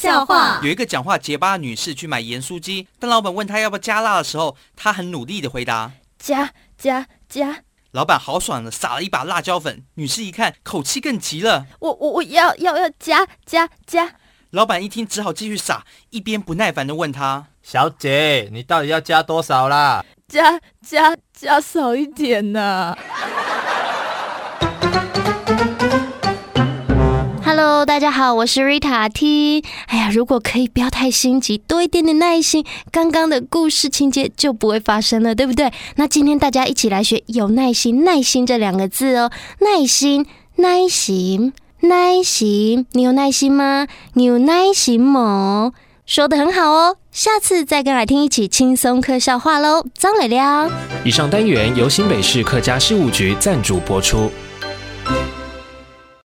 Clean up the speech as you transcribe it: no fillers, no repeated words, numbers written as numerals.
笑话。 有一个讲话结巴的女士去买盐酥鸡，当老板问她要不要加辣的时候，她很努力的回答加。 老板豪爽的撒了一把辣椒粉，女士一看口气更急了， 我要加。 老板一听只好继续撒，一边不耐烦的问她， 小姐，你到底要加多少啦？ 加少一点啊。Hello， 大家好，我是 Rita T。哎呀，如果可以不要太心急，多一点点耐心，刚刚的故事情节就不会发生了，对不对？那今天大家一起来学有耐心这两个字哦。耐心，你有耐心吗？你有耐心吗？说得很好哦，下次再跟来听一起轻松客笑话喽。张磊亮。 以上单元由新北市客家事务局赞助播出。